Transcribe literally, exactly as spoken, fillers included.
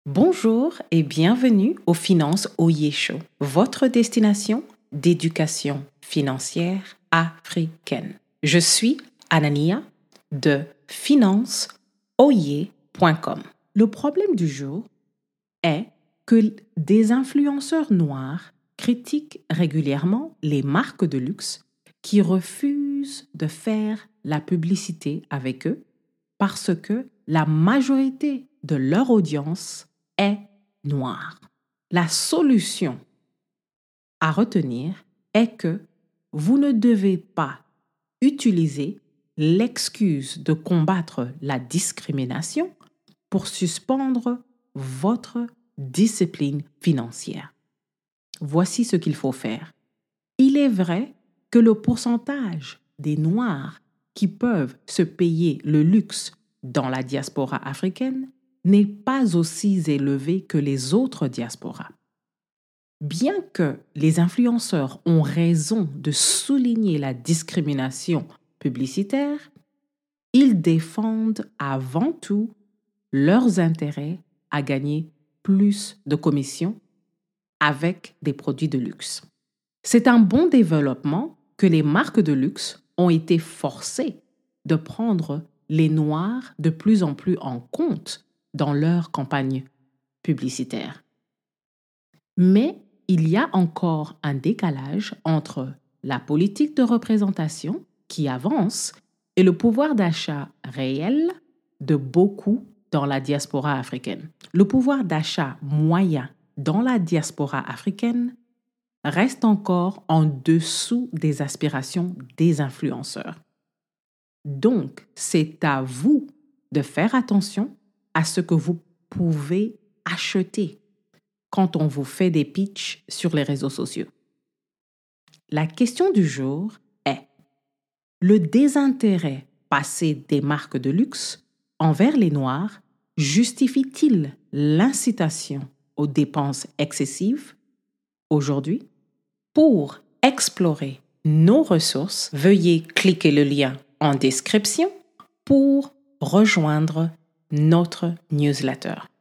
Bonjour et bienvenue au Finance Oye Show, votre destination d'éducation financière africaine. Je suis Anania de finance oye point com. Le problème du jour est que des influenceurs noirs critiquent régulièrement les marques de luxe qui refusent de faire la publicité avec eux parce que la majorité de leur audience est noire. La solution à retenir est que vous ne devez pas utiliser l'excuse de combattre la discrimination pour suspendre votre discipline financière. Voici ce qu'il faut faire. Il est vrai que le pourcentage des Noirs qui peuvent se payer le luxe dans la diaspora africaine n'est pas aussi élevé que les autres diasporas. Bien que les influenceurs ont raison de souligner la discrimination publicitaire, ils défendent avant tout leurs intérêts à gagner plus de commissions avec des produits de luxe. C'est un bon développement que les marques de luxe ont été forcées de prendre les Noirs de plus en plus en compte dans leur campagne publicitaire. Mais il y a encore un décalage entre la politique de représentation qui avance et le pouvoir d'achat réel de beaucoup dans la diaspora africaine. Le pouvoir d'achat moyen dans la diaspora africaine reste encore en dessous des aspirations des influenceurs. Donc, c'est à vous de faire attention à ce que vous pouvez acheter quand on vous fait des pitchs sur les réseaux sociaux. La question du jour est: le désintérêt passé des marques de luxe envers les Noirs justifie-t-il l'incitation aux dépenses excessives aujourd'hui? Pour explorer nos ressources, veuillez cliquer le lien en description pour rejoindre notre newsletter.